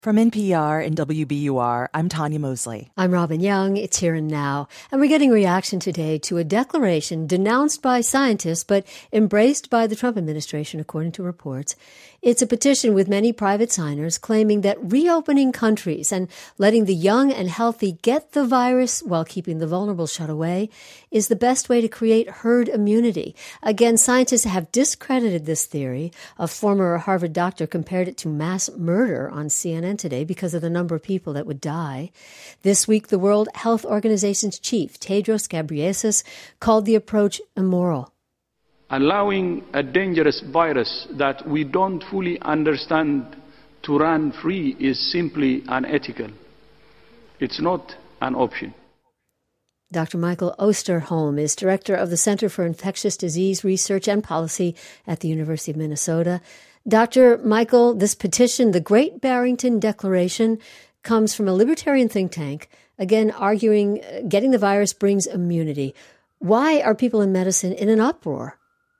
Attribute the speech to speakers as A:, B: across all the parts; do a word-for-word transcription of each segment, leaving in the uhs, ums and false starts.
A: From N P R and W B U R, I'm Tanya Mosley.
B: I'm Robin Young. It's Here and Now. And we're getting reaction today to a declaration denounced by scientists but embraced by the Trump administration, according to reports. It's a petition with many private signers claiming that reopening countries and letting the young and healthy get the virus while keeping the vulnerable shut away is the best way to create herd immunity. Again, scientists have discredited this theory. A former Harvard doctor compared it to mass murder on C N N today because of the number of people that would die. This week, the World Health Organization's chief, Tedros Ghebreyesus, called the approach immoral.
C: Allowing a dangerous virus that we don't fully understand to run free is simply unethical. It's not an option.
B: Doctor Michael Osterholm is director of the Center for Infectious Disease Research and Policy at the University of Minnesota. Doctor Michael, this petition, the Great Barrington Declaration, comes from a libertarian think tank, again arguing getting the virus brings immunity. Why are people in medicine in an uproar?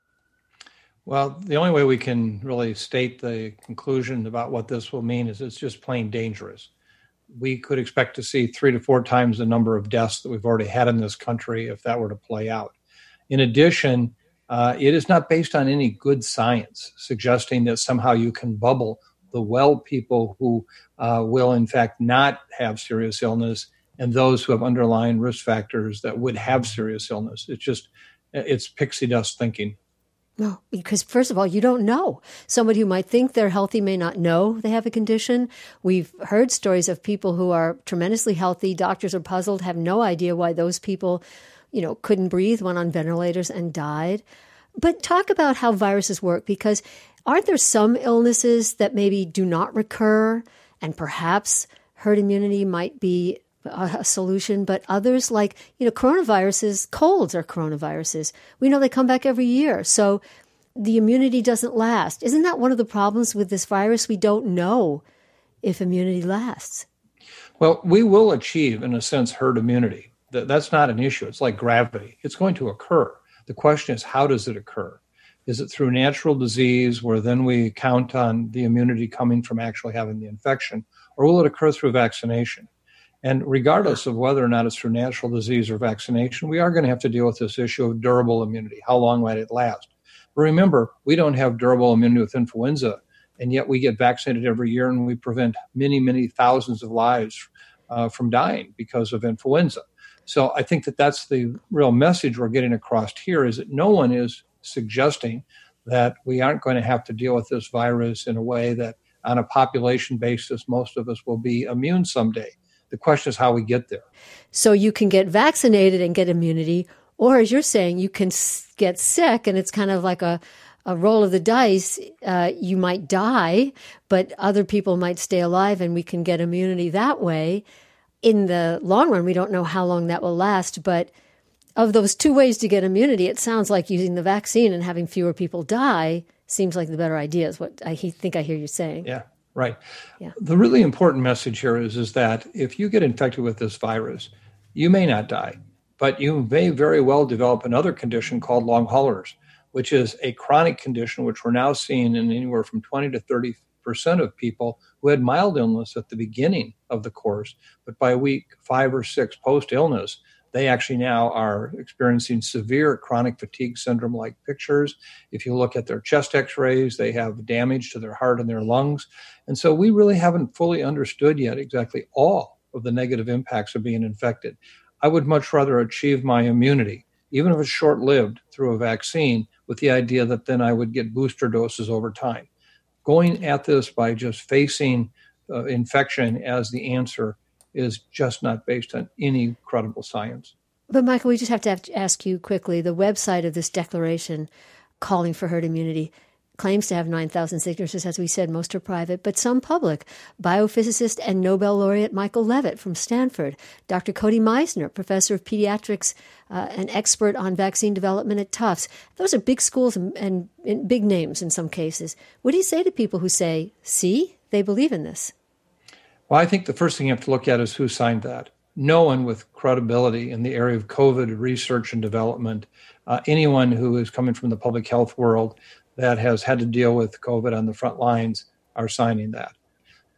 D: Well, the only way we can really state the conclusion about what this will mean is it's just plain dangerous. We could expect to see three to four times the number of deaths that we've already had in this country if that were to play out. In addition, uh, it is not based on any good science suggesting that somehow you can bubble the well people who uh, will in fact not have serious illness and those who have underlying risk factors that would have serious illness. It's just, it's pixie dust thinking.
B: No, because first of all, you don't know. Somebody who might think they're healthy may not know they have a condition. We've heard stories of people who are tremendously healthy. Doctors are puzzled, have no idea why those people, you know, couldn't breathe, went on ventilators and died. But talk about how viruses work, because aren't there some illnesses that maybe do not recur and perhaps herd immunity might be a solution, but others like, you know, coronaviruses, colds are coronaviruses. We know they come back every year. So the immunity doesn't last. Isn't that one of the problems with this virus? We don't know if immunity lasts.
D: Well, we will achieve, in a sense, herd immunity. That's not an issue. It's like gravity. It's going to occur. The question is, how does it occur? Is it through natural disease where then we count on the immunity coming from actually having the infection, or will it occur through vaccination? And regardless of whether or not it's through natural disease or vaccination, we are going to have to deal with this issue of durable immunity. How long might it last? But remember, we don't have durable immunity with influenza, and yet we get vaccinated every year and we prevent many, many thousands of lives uh, from dying because of influenza. So I think that that's the real message we're getting across here, is that no one is suggesting that we aren't going to have to deal with this virus in a way that on a population basis, most of us will be immune someday. The question is how we get there.
B: So you can get vaccinated and get immunity, or as you're saying, you can get sick and it's kind of like a, a roll of the dice. Uh, you might die, but other people might stay alive and we can get immunity that way. In the long run, we don't know how long that will last, but of those two ways to get immunity, it sounds like using the vaccine and having fewer people die seems like the better idea, is what I think I hear you saying.
D: Yeah. Right.
B: Yeah.
D: The really important message here is, is that if you get infected with this virus, you may not die, but you may very well develop another condition called long haulers, which is a chronic condition, which we're now seeing in anywhere from twenty to thirty percent of people who had mild illness at the beginning of the course, but by week five or six post-illness, they actually now are experiencing severe chronic fatigue syndrome-like pictures. If you look at their chest x-rays, they have damage to their heart and their lungs. And so we really haven't fully understood yet exactly all of the negative impacts of being infected. I would much rather achieve my immunity, even if it's short-lived, through a vaccine, with the idea that then I would get booster doses over time. Going at this by just facing uh, infection as the answer is just not based on any credible science.
B: But Michael, we just have to, have to ask you quickly, the website of this declaration calling for herd immunity claims to have nine thousand signatures. As we said, most are private, but some public. Biophysicist and Nobel laureate Michael Levitt from Stanford, Doctor Cody Meisner, professor of pediatrics, uh, an expert on vaccine development at Tufts. Those are big schools and, and, and big names in some cases. What do you say to people who say, see, they believe in this?
D: Well, I think the first thing you have to look at is who signed that. No one with credibility in the area of COVID research and development, uh, anyone who is coming from the public health world that has had to deal with COVID on the front lines are signing that.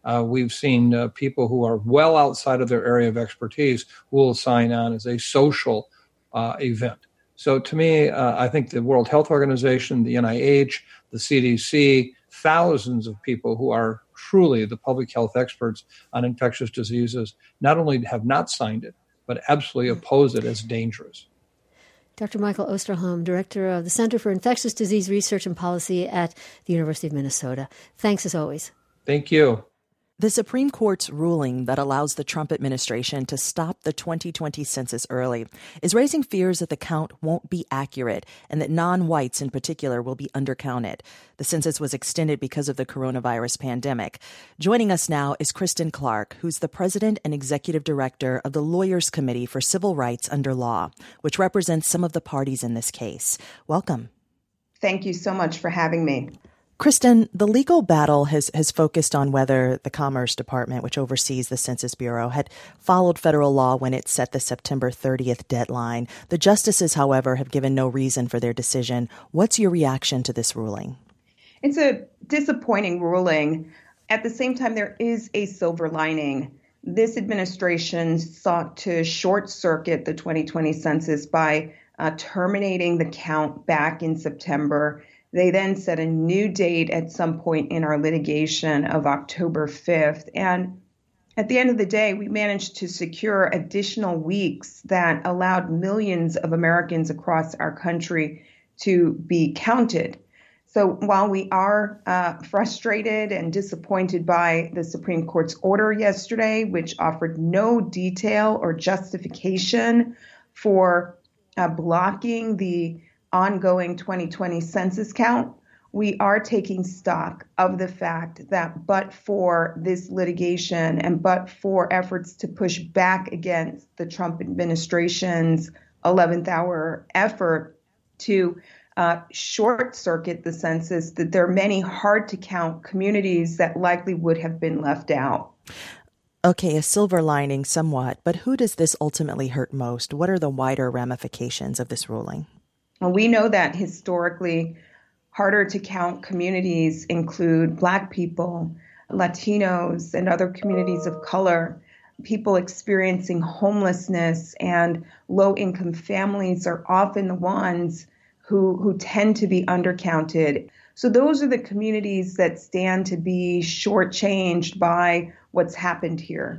D: Uh, we've seen uh, people who are well outside of their area of expertise who will sign on as a social uh, event. So to me, uh, I think the World Health Organization, the N I H, the C D C, thousands of people who are truly the public health experts on infectious diseases not only have not signed it, but absolutely oppose it as dangerous.
B: Doctor Michael Osterholm, Director of the Center for Infectious Disease Research and Policy at the University of Minnesota. Thanks as always.
D: Thank you.
A: The Supreme Court's ruling that allows the Trump administration to stop the twenty twenty census early is raising fears that the count won't be accurate and that non-whites in particular will be undercounted. The census was extended because of the coronavirus pandemic. Joining us now is Kristen Clark, who's the president and executive director of the Lawyers Committee for Civil Rights Under Law, which represents some of the parties in this case. Welcome.
E: Thank you so much for having me.
A: Kristen, the legal battle has, has focused on whether the Commerce Department, which oversees the Census Bureau, had followed federal law when it set the September thirtieth deadline. The justices, however, have given no reason for their decision. What's your reaction to this ruling?
E: It's a disappointing ruling. At the same time, there is a silver lining. This administration sought to short-circuit the twenty twenty census by uh, terminating the count back in September. They then set a new date at some point in our litigation of October fifth. And at the end of the day, we managed to secure additional weeks that allowed millions of Americans across our country to be counted. So while we are uh, frustrated and disappointed by the Supreme Court's order yesterday, which offered no detail or justification for uh, blocking the ongoing twenty twenty census count, we are taking stock of the fact that but for this litigation and but for efforts to push back against the Trump administration's eleventh hour effort to uh, short circuit the census, that there are many hard to count communities that likely would have been left out.
A: Okay, a silver lining somewhat, but who does this ultimately hurt most? What are the wider ramifications of this ruling?
E: Well, we know that historically harder to count communities include Black people, Latinos, and other communities of color. People experiencing homelessness and low-income families are often the ones who, who tend to be undercounted. So those are the communities that stand to be shortchanged by what's happened here.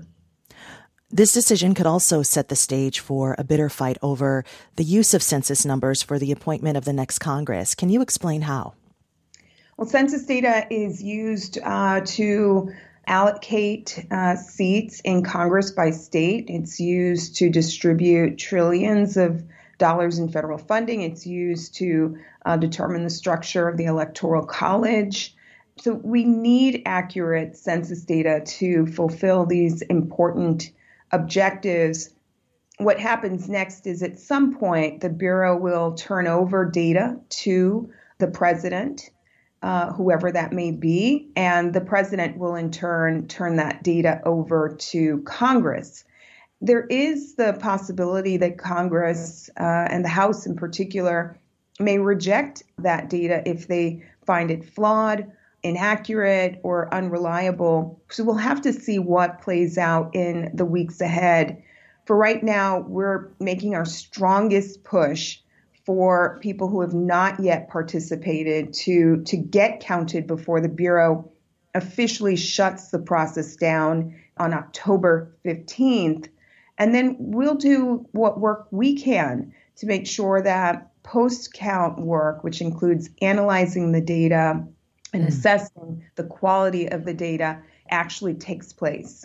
A: This decision could also set the stage for a bitter fight over the use of census numbers for the appointment of the next Congress. Can you explain how?
E: Well, census data is used uh, to allocate uh, seats in Congress by state. It's used to distribute trillions of dollars in federal funding. It's used to uh, determine the structure of the Electoral College. So we need accurate census data to fulfill these important objectives. What happens next is at some point, the Bureau will turn over data to the president, uh, whoever that may be, and the president will in turn turn that data over to Congress. There is the possibility that Congress uh, and the House in particular may reject that data if they find it flawed, inaccurate, or unreliable. So we'll have to see what plays out in the weeks ahead. For right now, we're making our strongest push for people who have not yet participated to, to get counted before the Bureau officially shuts the process down on October fifteenth. And then we'll do what work we can to make sure that post-count work, which includes analyzing the data and mm. assessing the quality of the data, actually takes place.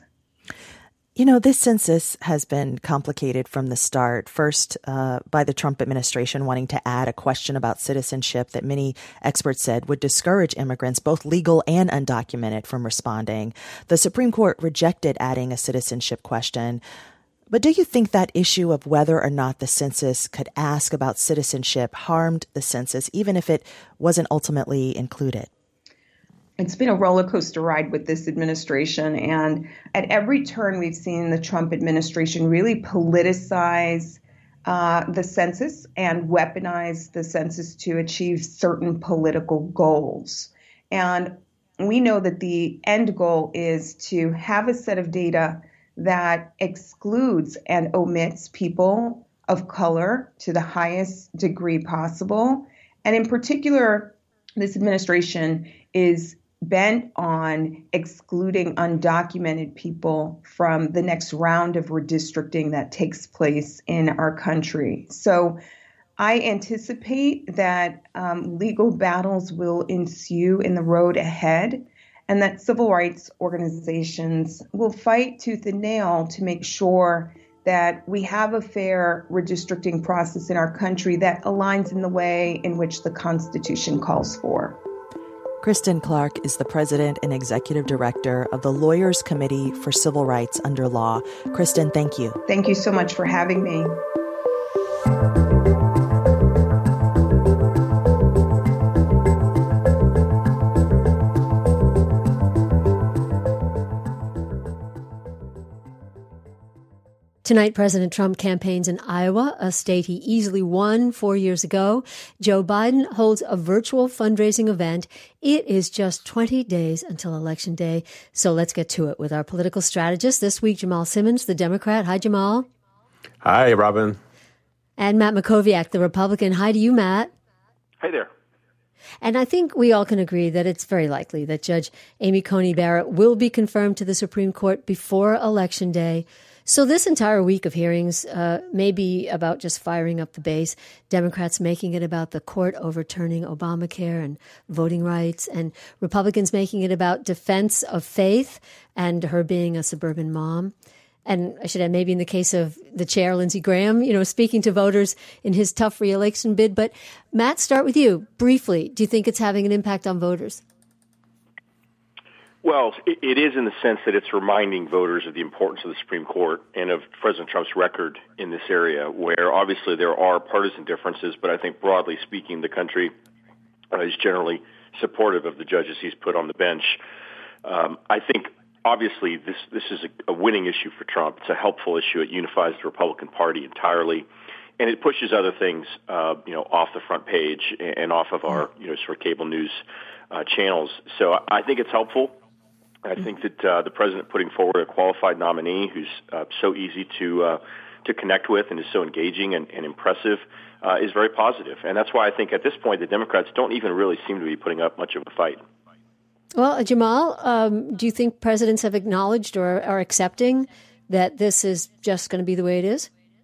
A: You know, this census has been complicated from the start. First, uh, by the Trump administration wanting to add a question about citizenship that many experts said would discourage immigrants, both legal and undocumented, from responding. The Supreme Court rejected adding a citizenship question. But do you think that issue of whether or not the census could ask about citizenship harmed the census, even if it wasn't ultimately included?
E: It's been a roller coaster ride with this administration. And at every turn, we've seen the Trump administration really politicize uh, the census and weaponize the census to achieve certain political goals. And we know that the end goal is to have a set of data that excludes and omits people of color to the highest degree possible. And in particular, this administration is bent on excluding undocumented people from the next round of redistricting that takes place in our country. So I anticipate that um, legal battles will ensue in the road ahead, and that civil rights organizations will fight tooth and nail to make sure that we have a fair redistricting process in our country that aligns in the way in which the Constitution calls for.
A: Kristen Clark is the president and executive director of the Lawyers Committee for Civil Rights Under Law. Kristen, thank you.
E: Thank you so much for having me.
B: Tonight, President Trump campaigns in Iowa, a state he easily won four years ago. Joe Biden holds a virtual fundraising event. It is just twenty days until Election Day. So let's get to it with our political strategist this week, Jamal Simmons, the Democrat. Hi, Jamal.
F: Hi, Robin.
B: And Matt Mackowiak, the Republican. Hi to you, Matt.
F: Hi there.
B: And I think we all can agree that it's very likely that Judge Amy Coney Barrett will be confirmed to the Supreme Court before Election Day. So this entire week of hearings uh, may be about just firing up the base, Democrats making it about the court overturning Obamacare and voting rights, and Republicans making it about defense of faith and her being a suburban mom. And I should add, maybe in the case of the chair, Lindsey Graham, you know, speaking to voters in his tough reelection bid. But Matt, start with you. Briefly, do you think it's having an impact on voters?
F: Well, it is in the sense that it's reminding voters of the importance of the Supreme Court and of President Trump's record in this area, where obviously there are partisan differences, but I think broadly speaking, the country uh, is generally supportive of the judges he's put on the bench. Um, I think obviously this this is a, a winning issue for Trump. It's a helpful issue. It unifies the Republican Party entirely, and it pushes other things, uh, you know, off the front page and off of our, you know, sort of cable news uh, channels. So I think it's helpful. I think that uh, the president putting forward a qualified nominee who's uh, so easy to uh, to connect with and is so engaging and, and impressive uh, is very positive. And that's why I think at this point the Democrats don't even really seem to be putting up much of a fight.
B: Well, Jamal, um, do you think presidents have acknowledged or are accepting that this is just going to be the way it is?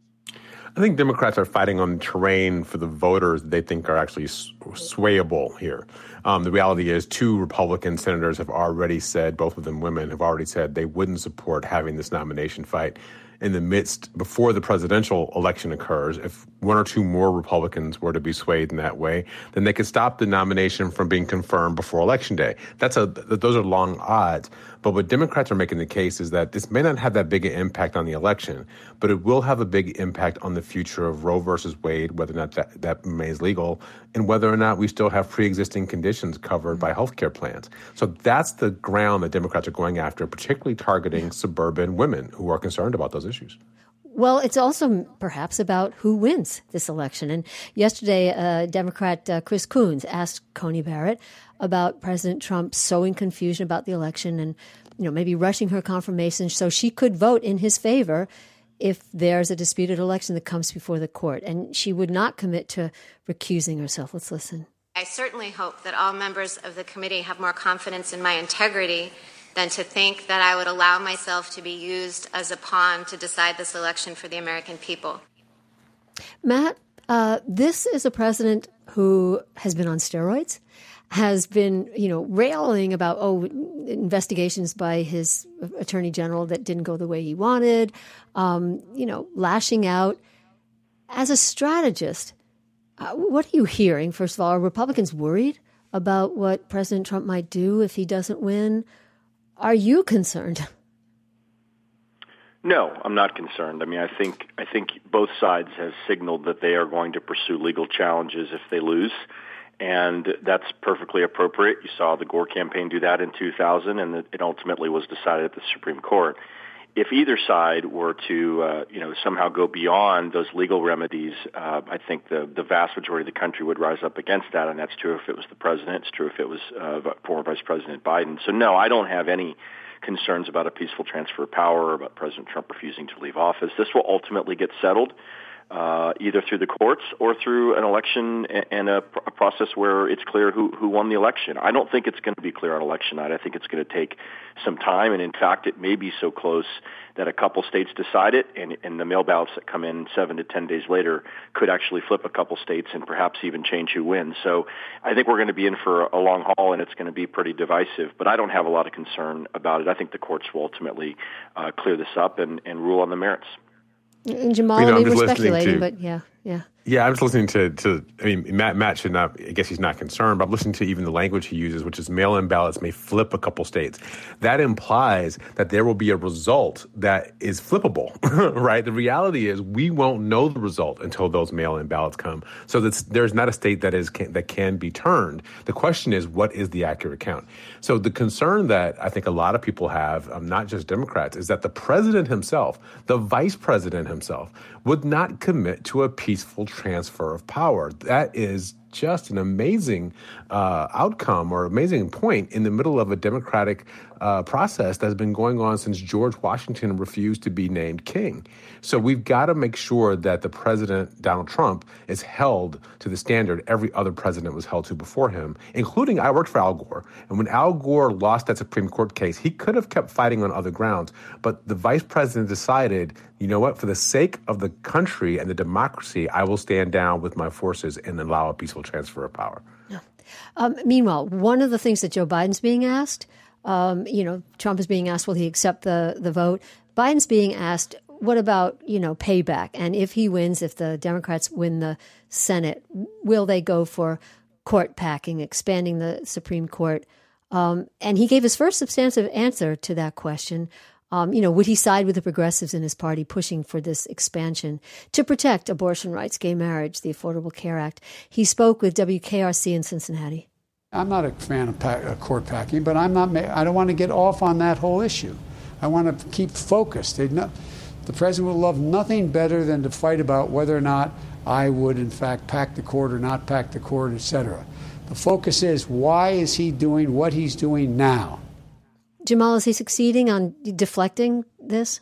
G: I think Democrats are fighting on terrain for the voters they think are actually swayable here. Um, the reality is two Republican senators have already said, both of them women, have already said they wouldn't support having this nomination fight in the midst, before the presidential election occurs. If one or two more Republicans were to be swayed in that way, then they could stop the nomination from being confirmed before Election Day. That's a, those are long odds. But what Democrats are making the case is that this may not have that big an impact on the election, but it will have a big impact on the future of Roe versus Wade, whether or not that, that remains legal, and whether or not we still have pre-existing conditions covered by health care plans. So that's the ground that Democrats are going after, particularly targeting suburban women who are concerned about those issues.
B: Well, it's also perhaps about who wins this election. And yesterday, uh, Democrat uh, Chris Coons asked Coney Barrett about President Trump sowing confusion about the election and, you know, maybe rushing her confirmation so she could vote in his favor if there's a disputed election that comes before the court. And she would not commit to recusing herself. Let's listen.
H: I certainly hope that all members of the committee have more confidence in my integrity than to think that I would allow myself to be used as a pawn to decide this election for the American people.
B: Matt, uh, this is a president who has been on steroids, has been, you know, railing about, oh, investigations by his attorney general that didn't go the way he wanted, um, you know, lashing out. As a strategist, uh, what are you hearing? First of all, are Republicans worried about what President Trump might do if he doesn't win? Are you concerned?
F: No, I'm not concerned. I mean, I think I think both sides have signaled that they are going to pursue legal challenges if they lose, and that's perfectly appropriate. You saw the Gore campaign do that in two thousand, and it ultimately was decided at the Supreme Court. if either side were to, uh, you know, somehow go beyond those legal remedies, uh, I think the, the vast majority of the country would rise up against that, and that's true if it was the president. It's true if it was uh, former Vice President Biden. So, no, I don't have any concerns about a peaceful transfer of power or about President Trump refusing to leave office. This will ultimately get settled uh, either through the courts or through an election and a, a process where it's clear who, who won the election. I don't think it's going to be clear on election night. I think it's going to take some time, and in fact, it may be so close that a couple states decide it, and, and the mail ballots that come in seven to ten days later could actually flip a couple states and perhaps even change who wins. So I think we're going to be in for a long haul, and it's going to be pretty divisive, but I don't have a lot of concern about it. I think the courts will ultimately uh, clear this up and, and rule on the merits.
B: And Jamal,
G: you know,
B: I mean, we're speculating,
G: to,
B: but yeah, yeah.
G: Yeah, I'm just listening to, to, I mean, Matt, Matt should not, I guess he's not concerned, but I'm listening to even the language he uses, which is mail-in ballots may flip a couple states. That implies that there will be a result that is flippable, right? The reality is we won't know the result until those mail-in ballots come. So that's, there's not a state that is can, that can be turned. The question is, what is the accurate count? So the concern that I think a lot of people have, um, not just Democrats, is that the president himself, the vice president himself, would not commit to a peaceful transfer of power. That is just an amazing uh, outcome or amazing point in the middle of a democratic uh, process that's been going on since George Washington refused to be named king. So we've got to make sure that the president, Donald Trump, is held to the standard every other president was held to before him, including I worked for Al Gore. And when Al Gore lost that Supreme Court case, he could have kept fighting on other grounds. But the vice president decided, you know what, for the sake of the country and the democracy, I will stand down with my forces and allow a peaceful transfer of power.
B: Yeah. Um, meanwhile, one of the things that Joe Biden's being asked, um, you know, Trump is being asked, will he accept the, the vote? Biden's being asked, what about, you know, payback? And if he wins, if the Democrats win the Senate, will they go for court packing, expanding the Supreme Court? Um, and he gave his first substantive answer to that question. Um, you know, would he side with the progressives in his party pushing for this expansion to protect abortion rights, gay marriage, the Affordable Care Act? He spoke with W K R C in Cincinnati.
I: I'm not a fan of pack, uh, court packing, but I'm not. I don't want to get off on that whole issue. I want to keep focused. Not, the president would love nothing better than to fight about whether or not I would, in fact, pack the court or not pack the court, et cetera. The focus is, why is he doing what he's doing now?
B: Jamal, is he succeeding on deflecting this?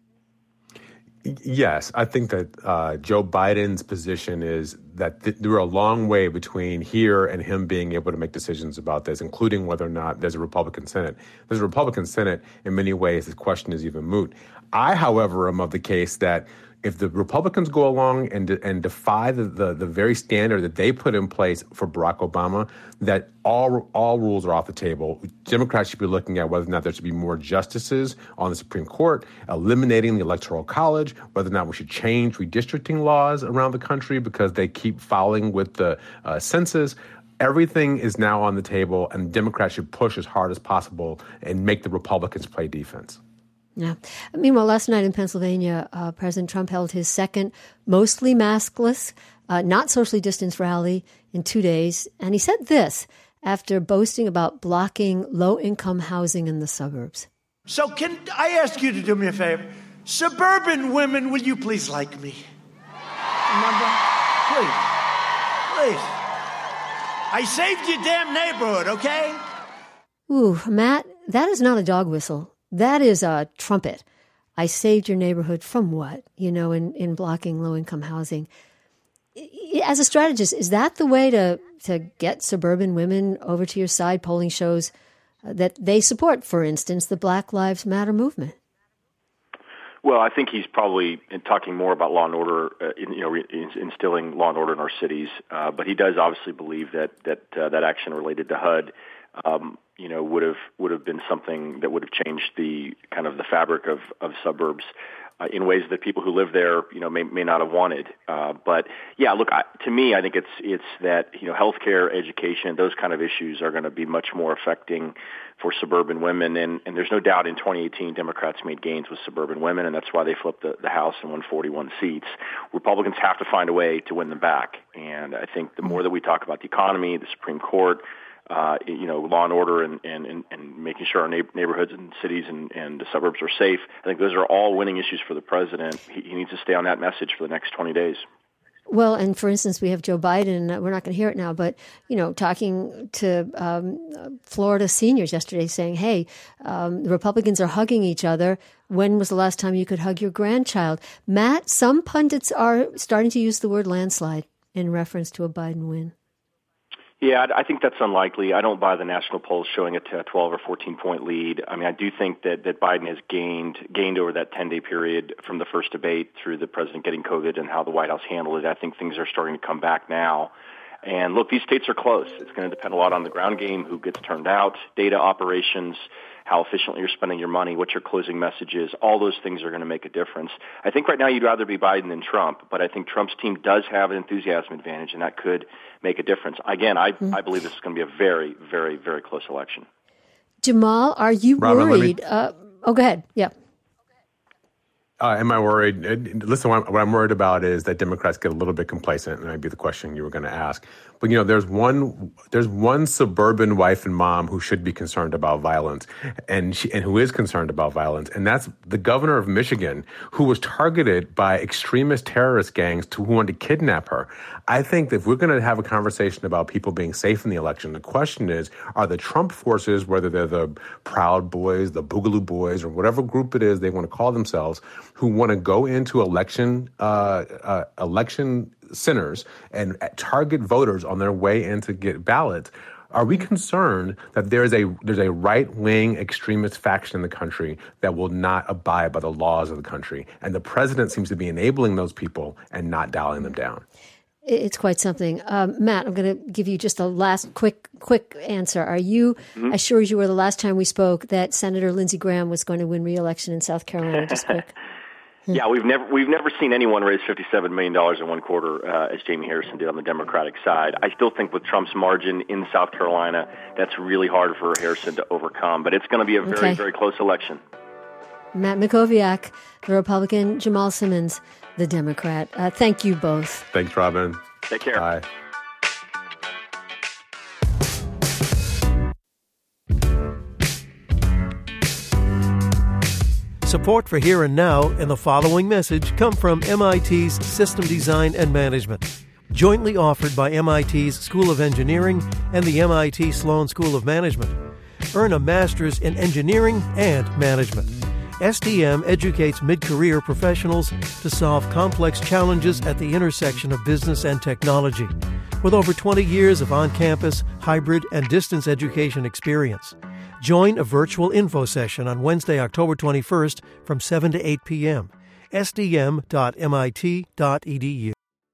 G: Yes, I think that uh, Joe Biden's position is that th- there are a long way between here and him being able to make decisions about this, including whether or not there's a Republican Senate. There's a Republican Senate. In many ways, the question is even moot. I, however, am of the case that if the Republicans go along and de- and defy the, the the very standard that they put in place for Barack Obama, that all all rules are off the table. Democrats should be looking at whether or not there should be more justices on the Supreme Court, eliminating the Electoral College, whether or not we should change redistricting laws around the country because they keep fouling with the uh, census. Everything is now on the table, and Democrats should push as hard as possible and make the Republicans play defense.
B: Yeah. Meanwhile, last night in Pennsylvania, uh, President Trump held his second mostly maskless, uh, not socially distanced rally in two days. And he said this after boasting about blocking low-income housing in the suburbs.
J: So can I ask you to do me a favor? Suburban women, will you please like me? Remember? Please. Please. I saved your damn neighborhood, okay?
B: Ooh, Matt, that is not a dog whistle. That is a trumpet. I saved your neighborhood from what, you know, in, in blocking low-income housing. As a strategist, is that the way to, to get suburban women over to your side? Polling shows that they support, for instance, the Black Lives Matter movement.
F: Well, I think he's probably talking more about law and order, uh, in, you know, instilling law and order in our cities. Uh, but he does obviously believe that that uh, that action related to H U D, um, you know, would have would have been something that would have changed the kind of the fabric of of suburbs uh, in ways that people who live there, you know, may may not have wanted. Uh, but yeah, look, I, to me, I think it's it's that you know, healthcare, education, those kind of issues are going to be much more affecting for suburban women, and, and there's no doubt in twenty eighteen Democrats made gains with suburban women, and that's why they flipped the, the House and won forty-one seats. Republicans have to find a way to win them back, and I think the more that we talk about the economy, the Supreme Court, uh, you know, law and order and, and, and, and making sure our neighborhoods and cities and, and the suburbs are safe. I think those are all winning issues for the president. He, he needs to stay on that message for the next twenty days.
B: Well, and for instance, we have Joe Biden. We're not going to hear it now, but, you know, talking to um, Florida seniors yesterday saying, hey, um, the Republicans are hugging each other. When was the last time you could hug your grandchild? Matt, some pundits are starting to use the word landslide in reference to a Biden win.
F: Yeah, I think that's unlikely. I don't buy the national polls showing a twelve or fourteen point lead. I mean, I do think that, that Biden has gained gained over that ten-day period from the first debate through the president getting COVID and how the White House handled it. I think things are starting to come back now. And look, these states are close. It's going to depend a lot on the ground game, who gets turned out, data operations, how efficiently you're spending your money, what your closing message is. All those things are going to make a difference. I think right now you'd rather be Biden than Trump, but I think Trump's team does have an enthusiasm advantage, and that could make a difference. Again, I, mm-hmm. I believe this is going to be a very, very, very close election.
B: Jamal, are you
G: Robin,
B: worried?
G: Me...
B: Uh, oh, go ahead. Yeah.
G: Uh, am I worried? Listen, what I'm, what I'm worried about is that Democrats get a little bit complacent, and that'd be the question you were going to ask. But, you know, there's one there's one suburban wife and mom who should be concerned about violence, and she, and who is concerned about violence, and that's the governor of Michigan, who was targeted by extremist terrorist gangs to, who wanted to kidnap her. I think that if we're going to have a conversation about people being safe in the election, the question is, are the Trump forces, whether they're the Proud Boys, the Boogaloo Boys, or whatever group it is they want to call themselves, who want to go into election uh, uh, election centers and target voters on their way in to get ballots, are we concerned that there's a there's a right-wing extremist faction in the country that will not abide by the laws of the country? And the president seems to be enabling those people and not dialing them down.
B: It's quite something. Um, Matt, I'm going to give you just a last quick quick answer. Are you, mm-hmm. as sure as you were the last time we spoke, that Senator Lindsey Graham was going to win re-election in South Carolina? Just quick.
F: Yeah, we've never we've never seen anyone raise fifty-seven million dollars in one quarter uh, as Jamie Harrison did on the Democratic side. I still think with Trump's margin in South Carolina, that's really hard for Harrison to overcome. But it's going to be a very, okay. very close election.
B: Matt Mackowiak, the Republican, Jamal Simmons, the Democrat. Uh, thank you both.
G: Thanks, Robin.
F: Take care.
G: Bye.
K: Support for Here and Now and the following message come from M I T's System Design and Management, jointly offered by M I T's School of Engineering and the M I T Sloan School of Management. Earn a master's in engineering and management. S D M educates mid-career professionals to solve complex challenges at the intersection of business and technology, with over twenty years of on-campus, hybrid, and distance education experience. Join a virtual info session on Wednesday, October twenty-first from seven to eight p.m. S D M dot M I T dot E D U.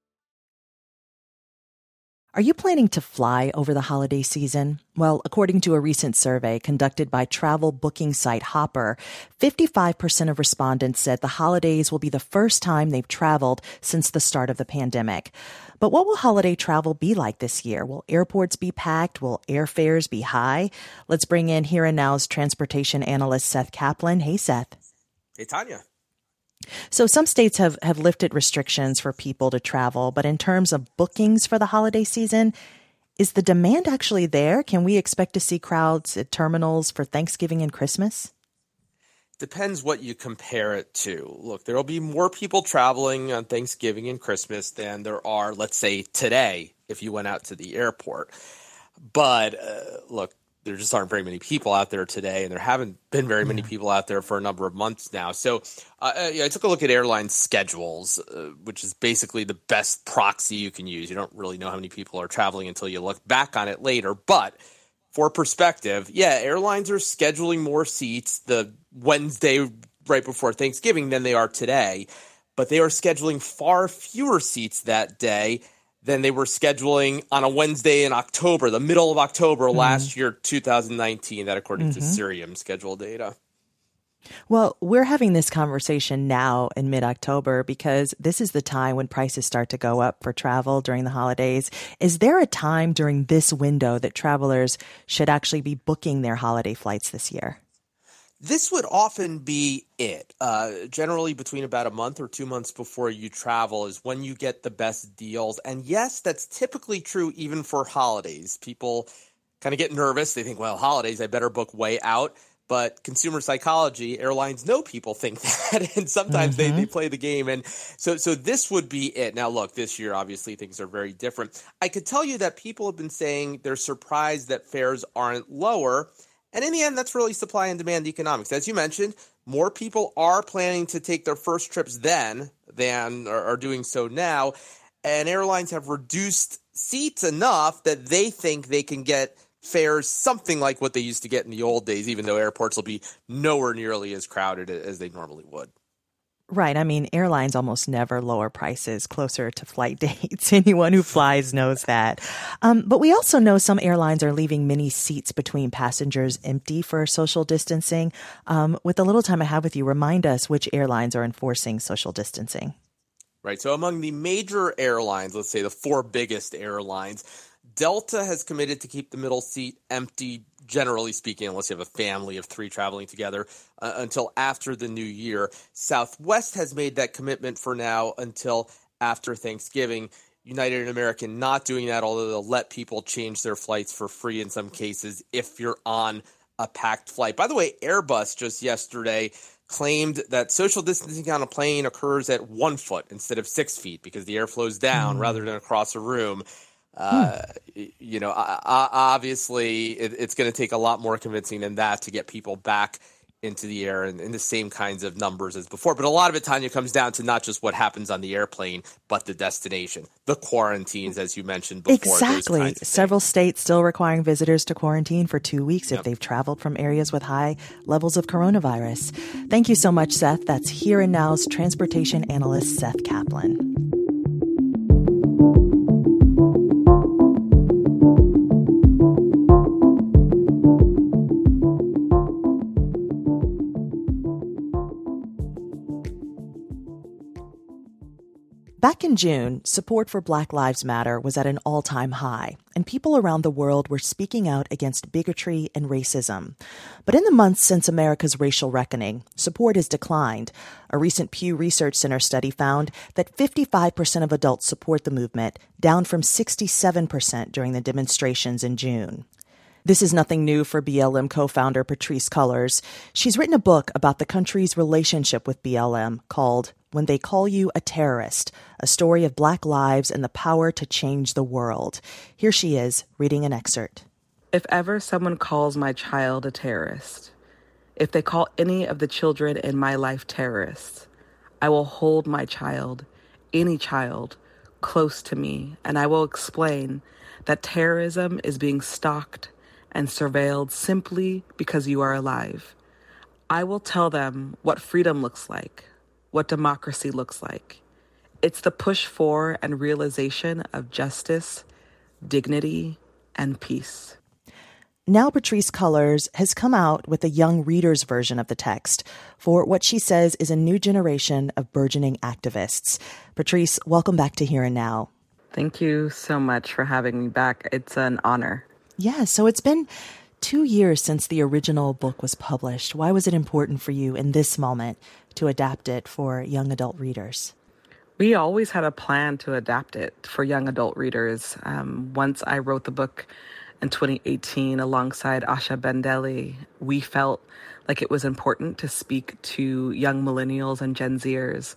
A: Are you planning to fly over the holiday season? Well, according to a recent survey conducted by travel booking site Hopper, fifty-five percent of respondents said the holidays will be the first time they've traveled since the start of the pandemic. But what will holiday travel be like this year? Will airports be packed? Will airfares be high? Let's bring in Here and Now's transportation analyst Seth Kaplan. Hey, Seth.
L: Hey, Tanya.
A: So some states have, have lifted restrictions for people to travel, but in terms of bookings for the holiday season, is the demand actually there? Can we expect to see crowds at terminals for Thanksgiving and Christmas?
L: Depends what you compare it to. Look, there will be more people traveling on Thanksgiving and Christmas than there are, let's say, today if you went out to the airport. But uh, look, there just aren't very many people out there today, and there haven't been very many people out there for a number of months now. So uh, I took a look at airline schedules, uh, which is basically the best proxy you can use. You don't really know how many people are traveling until you look back on it later. But for perspective, yeah, airlines are scheduling more seats the Wednesday right before Thanksgiving than they are today, but they are scheduling far fewer seats that day than they were scheduling on a Wednesday in October, the middle of October mm-hmm. last year, two thousand nineteen, that according mm-hmm. to Cirium schedule data.
A: Well, we're having this conversation now in mid-October because this is the time when prices start to go up for travel during the holidays. Is there a time during this window that travelers should actually be booking their holiday flights this year?
L: This would often be it. Uh, generally between about a month or two months before you travel is when you get the best deals. And yes, that's typically true even for holidays. People kind of get nervous. They think, well, holidays, I better book way out. But consumer psychology, airlines know people think that, and sometimes mm-hmm. they, they play the game. And so so this would be it. Now, look, this year, obviously, things are very different. I could tell you that people have been saying they're surprised that fares aren't lower. And in the end, that's really supply and demand economics. As you mentioned, more people are planning to take their first trips then than are, are doing so now. And airlines have reduced seats enough that they think they can get fares something like what they used to get in the old days, even though airports will be nowhere nearly as crowded as they normally would.
A: Right. I mean, airlines almost never lower prices closer to flight dates. Anyone who flies knows that. Um, but we also know some airlines are leaving many seats between passengers empty for social distancing. Um, with the little time I have with you, remind us which airlines are enforcing social distancing.
L: Right. So among the major airlines, let's say the four biggest airlines, Delta has committed to keep the middle seat empty, generally speaking, unless you have a family of three traveling together, uh, until after the new year. Southwest has made that commitment for now until after Thanksgiving. United and American not doing that, although they'll let people change their flights for free in some cases if you're on a packed flight. By the way, Airbus just yesterday claimed that social distancing on a plane occurs at one foot instead of six feet because the air flows down mm. rather than across a room. Uh, hmm. You know, obviously it, it's going to take a lot more convincing than that to get people back into the air in, in the same kinds of numbers as before. But a lot of it, Tanya, comes down to not just what happens on the airplane, but the destination, the quarantines, as you mentioned before.
A: Exactly. Several states still requiring visitors to quarantine for two weeks yep. if they've traveled from areas with high levels of coronavirus. Thank you so much, Seth. That's Here and Now's transportation analyst, Seth Kaplan. Back in June, support for Black Lives Matter was at an all-time high, and people around the world were speaking out against bigotry and racism. But in the months since America's racial reckoning, support has declined. A recent Pew Research Center study found that fifty-five percent of adults support the movement, down from sixty-seven percent during the demonstrations in June. This is nothing new for B L M co-founder Patrisse Cullors. She's written a book about the country's relationship with B L M called When They Call You a Terrorist, a story of Black lives and the power to change the world. Here she is, reading an excerpt.
M: If ever someone calls my child a terrorist, if they call any of the children in my life terrorists, I will hold my child, any child, close to me, and I will explain that terrorism is being stalked and surveilled simply because you are alive. I will tell them what freedom looks like, what democracy looks like. It's the push for and realization of justice, dignity, and peace.
A: Now Patrisse Cullors has come out with a young reader's version of the text for what she says is a new generation of burgeoning activists. Patrisse, welcome back to Here and Now.
M: Thank you so much for having me back. It's an honor.
A: Yeah, so it's been two years since the original book was published. Why was it important for you in this moment to adapt it for young adult readers?
M: We always had a plan to adapt it for young adult readers. Um, once I wrote the book in twenty eighteen alongside Asha Bandeli, we felt like it was important to speak to young millennials and Gen Zers.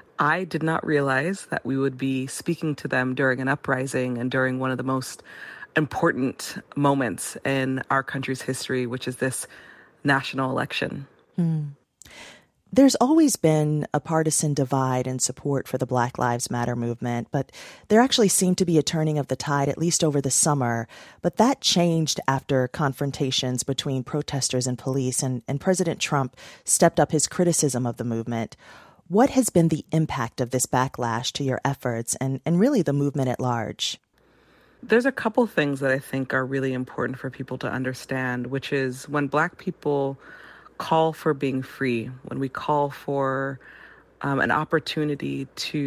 M: I did not realize that we would be speaking to them during an uprising and during one of the most important moments in our country's history, which is this national election.
A: Hmm. There's always been a partisan divide in support for the Black Lives Matter movement, but there actually seemed to be a turning of the tide, at least over the summer. But that changed after confrontations between protesters and police, and, and President Trump stepped up his criticism of the movement. What has been the impact of this backlash to your efforts and, and really the movement at large?
M: There's a couple things that I think are really important for people to understand, which is when Black people call for being free, when we call for um, an opportunity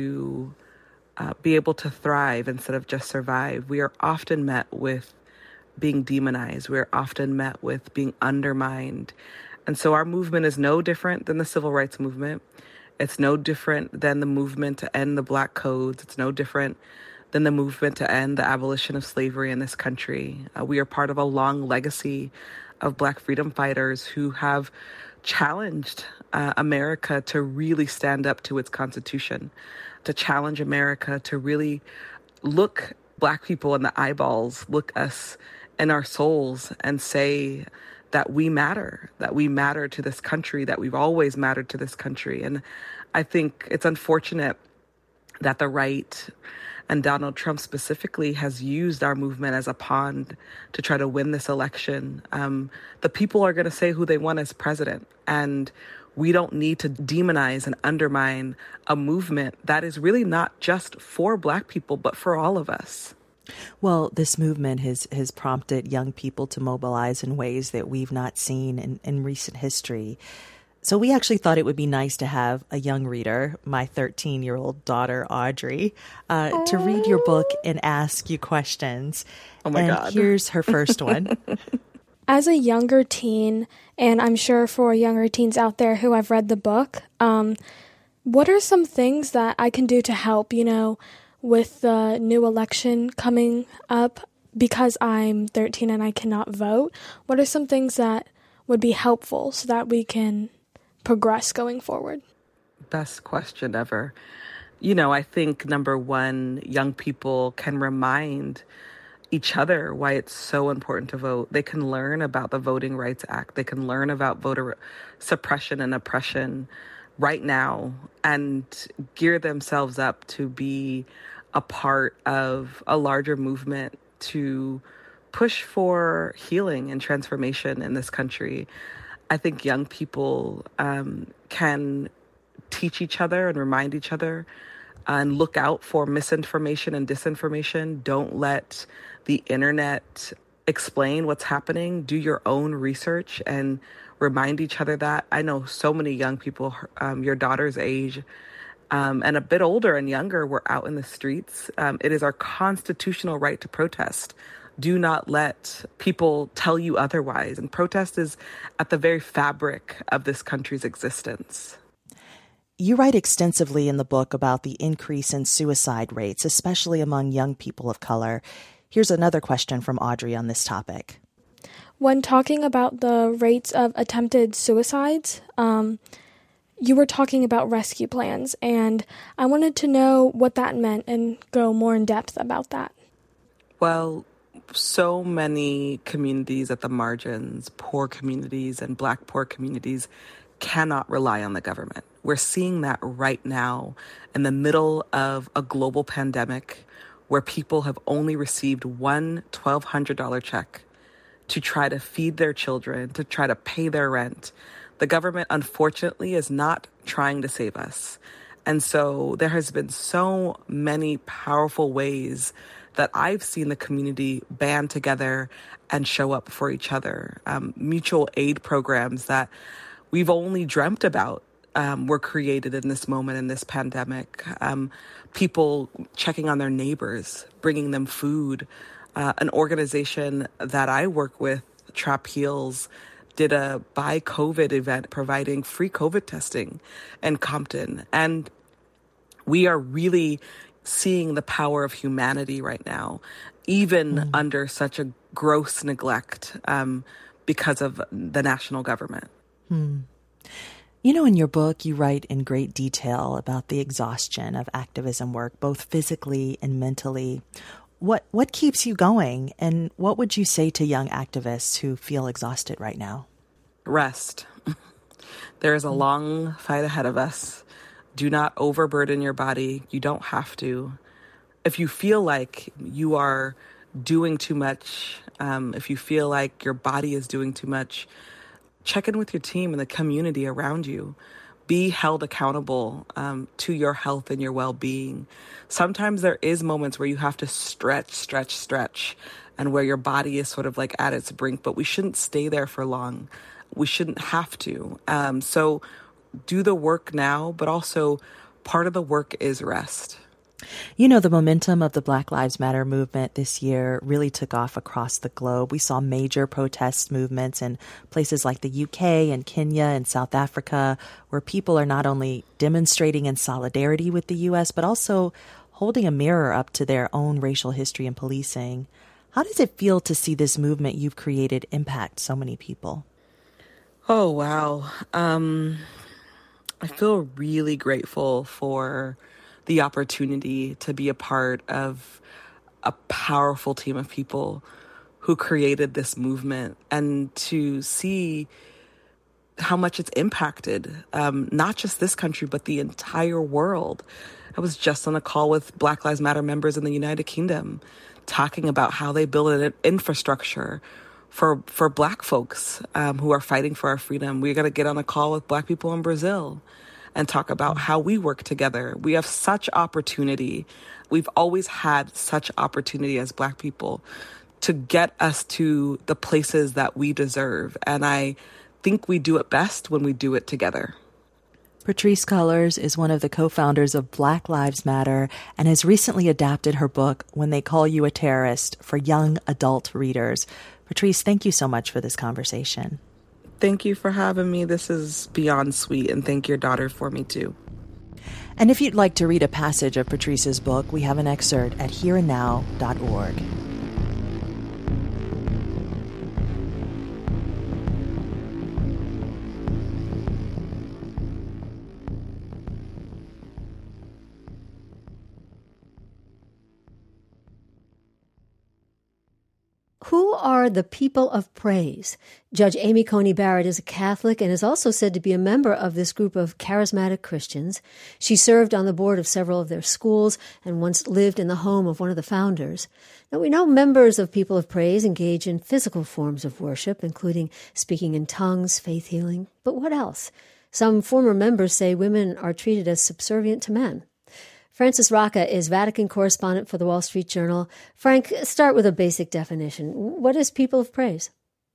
M: to uh, be able to thrive instead of just survive, we are often met with being demonized. We are often met with being undermined. And so our movement is no different than the civil rights movement. It's no different than the movement to end the Black codes. It's no different than the movement to end the abolition of slavery in this country. Uh, we are part of a long legacy of Black freedom fighters who have challenged uh, America to really stand up to its Constitution, to challenge America to really look Black people in the eyeballs, look us in our souls and say that we matter, that we matter to this country, that we've always mattered to this country. And I think it's unfortunate that the right and Donald Trump specifically has used our movement as a pawn to try to win this election. Um, the people are going to say who they want as president, and we don't need to demonize and undermine a movement that is really not just for Black people, but for all of us.
A: Well, this movement has, has prompted young people to mobilize in ways that we've not seen in, in recent history. So we actually thought it would be nice to have a young reader, my thirteen-year-old daughter, Audrey, uh, to read your book and ask you questions.
M: Oh, my
A: and
M: God.
A: Here's her first one.
N: As a younger teen, and I'm sure for younger teens out there who have read the book, um, what are some things that I can do to help, you know, with the new election coming up? Because I'm thirteen and I cannot vote, what are some things that would be helpful so that we can progress going forward?
M: Best question ever. You know, I think number one, young people can remind each other why it's so important to vote. They can learn about the Voting Rights Act. They can learn about voter suppression and oppression right now and gear themselves up to be a part of a larger movement to push for healing and transformation in this country. I think young people um, can teach each other and remind each other and look out for misinformation and disinformation. Don't let the internet explain what's happening. Do your own research and remind each other that. I know so many young people, um, your daughter's age, um, and a bit older and younger, were out in the streets. Um, it is our constitutional right to protest. Do not let people tell you otherwise. And protest is at the very fabric of this country's existence.
A: You write extensively in the book about the increase in suicide rates, especially among young people of color. Here's another question from Audrey on this topic.
N: When talking about the rates of attempted suicides, um, you were talking about rescue plans, and I wanted to know what that meant and go more in depth about that.
M: Well, so many communities at the margins, poor communities and Black poor communities, cannot rely on the government. We're seeing that right now in the middle of a global pandemic where people have only received one twelve hundred dollars check to try to feed their children, to try to pay their rent. The government, unfortunately, is not trying to save us. And so there has been so many powerful ways that I've seen the community band together and show up for each other. Um, mutual aid programs that we've only dreamt about um, were created in this moment, in this pandemic. Um, people checking on their neighbors, bringing them food. Uh, an organization that I work with, Trap Heals, did a Buy COVID event providing free COVID testing in Compton. And we are really seeing the power of humanity right now, even mm. under such a gross neglect um, because of the national government.
A: Hmm. You know, in your book, you write in great detail about the exhaustion of activism work, both physically and mentally. What what keeps you going, and what would you say to young activists who feel exhausted right now?
M: Rest. There is a long fight ahead of us. Do not overburden your body. You don't have to. If you feel like you are doing too much, um, if you feel like your body is doing too much, check in with your team and the community around you. Be held accountable um, to your health and your well-being. Sometimes there is moments where you have to stretch, stretch, stretch, and where your body is sort of like at its brink, but we shouldn't stay there for long. We shouldn't have to. Um, so do the work now, but also part of the work is rest.
A: You know, the momentum of the Black Lives Matter movement this year really took off across the globe. We saw major protest movements in places like the U K and Kenya and South Africa, where people are not only demonstrating in solidarity with the U S, but also holding a mirror up to their own racial history and policing. How does it feel to see this movement you've created impact so many people?
M: Oh, wow. Um, I feel really grateful for the opportunity to be a part of a powerful team of people who created this movement and to see how much it's impacted, um, not just this country, but the entire world. I was just on a call with Black Lives Matter members in the United Kingdom talking about how they build an infrastructure for for Black folks um, who are fighting for our freedom. We got to get on a call with Black people in Brazil and talk about how we work together. We have such opportunity. We've always had such opportunity as Black people to get us to the places that we deserve. And I think we do it best when we do it together.
A: Patrisse Cullors is one of the co-founders of Black Lives Matter and has recently adapted her book, When They Call You a Terrorist, for young adult readers. Patrisse, thank you so much for this conversation.
M: Thank you for having me. This is beyond sweet, and thank your daughter for me too.
A: And if you'd like to read a passage of Patrisse's book, we have an excerpt at here and now dot org.
B: Who are the people of praise? Judge Amy Coney Barrett is a Catholic and is also said to be a member of this group of charismatic Christians. She served on the board of several of their schools and once lived in the home of one of the founders. Now, we know members of People of Praise engage in physical forms of worship, including speaking in tongues, faith healing. But what else? Some former members say women are treated as subservient to men. Francis Rocca is Vatican correspondent for the Wall Street Journal. Frank, start with a basic definition. What is People of Praise?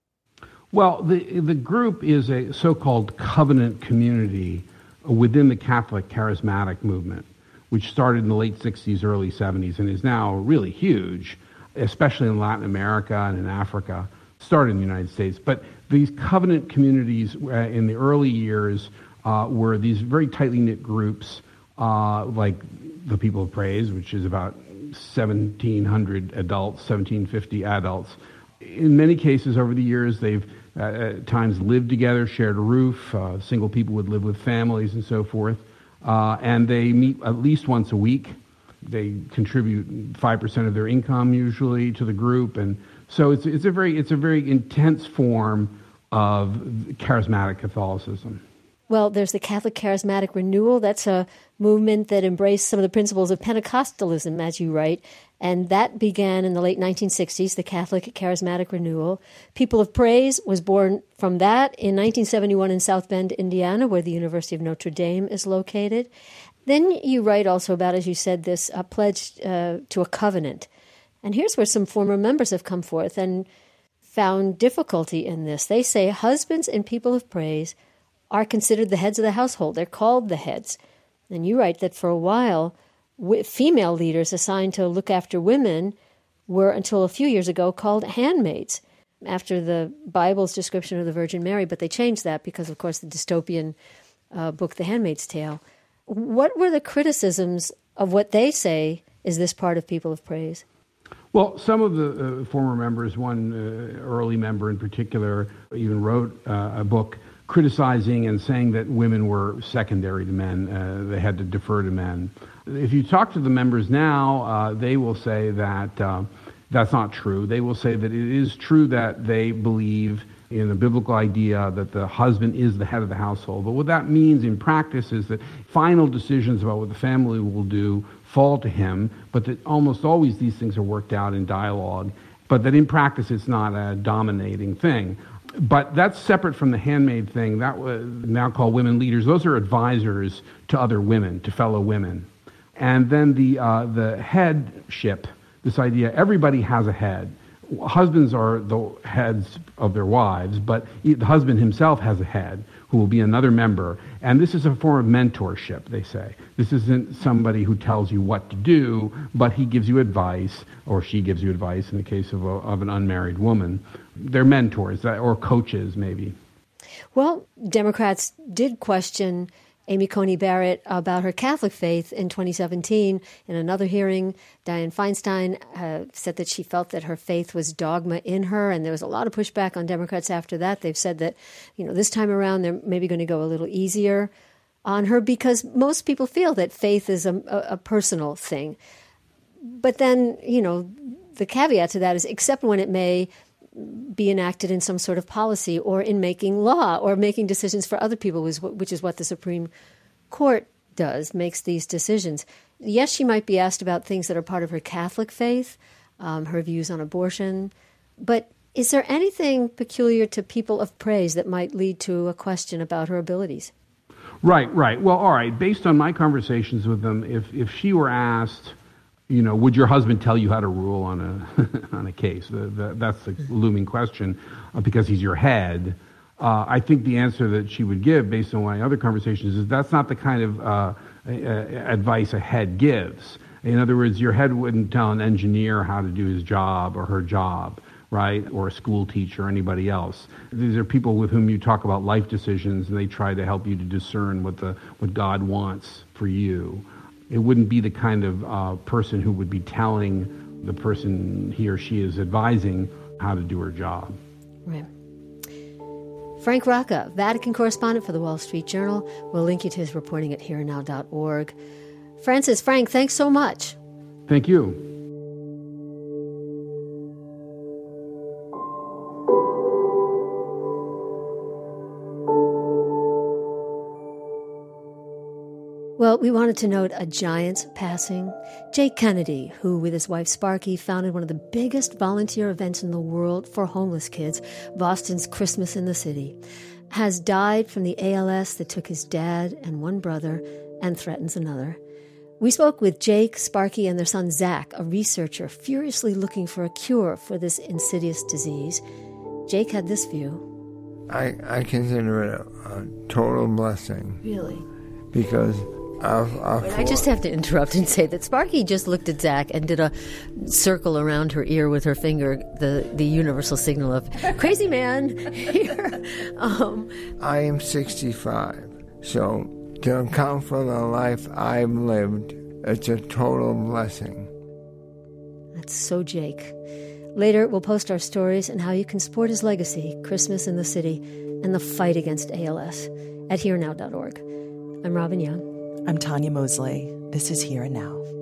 O: Well, the the group is a so-called covenant community within the Catholic charismatic movement, which started in the late sixties, early seventies, and is now really huge, especially in Latin America and in Africa. Started in the United States. But these covenant communities uh, in the early years uh, were these very tightly knit groups, uh, like the People of Praise, which is about seventeen hundred adults, seventeen fifty adults. In many cases over the years, they've uh, at times lived together, shared a roof. Uh, single people would live with families and so forth. Uh, and they meet at least once a week. They contribute five percent of their income usually to the group. And so it's it's a very it's a very intense form of charismatic Catholicism.
B: Well, there's the Catholic Charismatic Renewal. That's a movement that embraced some of the principles of Pentecostalism, as you write, and that began in the late nineteen sixties, the Catholic Charismatic Renewal. People of Praise was born from that in nineteen seventy-one in South Bend, Indiana, where the University of Notre Dame is located. Then you write also about, as you said, this uh, pledge uh, to a covenant. And here's where some former members have come forth and found difficulty in this. They say husbands in People of Praise are considered the heads of the household. They're called the heads. And you write that for a while, female leaders assigned to look after women were, until a few years ago, called handmaids, after the Bible's description of the Virgin Mary, but they changed that because, of course, the dystopian uh, book, The Handmaid's Tale. What were the criticisms of what they say is this part of People of Praise?
O: Well, some of the uh, former members, one uh, early member in particular, even wrote uh, a book criticizing and saying that women were secondary to men. Uh, they had to defer to men. If you talk to the members now, uh, they will say that uh, that's not true. They will say that it is true that they believe in the biblical idea that the husband is the head of the household. But what that means in practice is that final decisions about what the family will do fall to him, but that almost always these things are worked out in dialogue, but that in practice it's not a dominating thing. But that's separate from the handmaid thing. That was now called women leaders. Those are advisors to other women, to fellow women. And then the uh, the headship, this idea, everybody has a head. Husbands are the heads of their wives, but the husband himself has a head who will be another member. And this is a form of mentorship, they say. This isn't somebody who tells you what to do, but he gives you advice, or she gives you advice in the case of, a, of an unmarried woman. They're mentors, or coaches, maybe.
B: Well, Democrats did question Amy Coney Barrett about her Catholic faith in twenty seventeen. In another hearing, Dianne Feinstein uh, said that she felt that her faith was dogma in her, and there was a lot of pushback on Democrats after that. They've said that, you know, this time around they're maybe going to go a little easier on her because most people feel that faith is a, a, a personal thing. But then, you know, the caveat to that is except when it may be enacted in some sort of policy or in making law or making decisions for other people, which is what the Supreme Court does, makes these decisions. Yes, she might be asked about things that are part of her Catholic faith, um, her views on abortion, but is there anything peculiar to people of praise that might lead to a question about her abilities?
O: Right, right. Well, all right. Based on my conversations with them, if if she were asked, you know, would your husband tell you how to rule on a on a case? The, the, that's the looming question, uh, because he's your head. Uh, I think the answer that she would give, based on my other conversations, is that's not the kind of uh, uh, advice a head gives. In other words, your head wouldn't tell an engineer how to do his job or her job, right? Or a school teacher or anybody else. These are people with whom you talk about life decisions, and they try to help you to discern what the what God wants for you. It wouldn't be the kind of uh, person who would be telling the person he or she is advising how to do her job.
B: Right. Frank Rocca, Vatican correspondent for the Wall Street Journal. We'll link you to his reporting at here and now dot org. Francis, Frank, thanks so much.
O: Thank you.
B: Well, we wanted to note a giant's passing. Jake Kennedy, who with his wife Sparky founded one of the biggest volunteer events in the world for homeless kids, Boston's Christmas in the City, has died from the A L S that took his dad and one brother and threatens another. We spoke with Jake, Sparky, and their son Zach, a researcher furiously looking for a cure for this insidious disease. Jake had this view.
P: I, I consider it a, a total blessing.
B: Really?
P: Because I've, I've
B: I just have to interrupt and say that Sparky just looked at Zach and did a circle around her ear with her finger, the, the universal signal of, crazy man, here. Um,
P: I am sixty-five, so to account for the life I've lived, it's a total blessing.
B: That's so Jake. Later, we'll post our stories and how you can support his legacy, Christmas in the City, and the fight against A L S at here now dot org. I'm Robin Young.
A: I'm Tanya Mosley. This is Here and Now.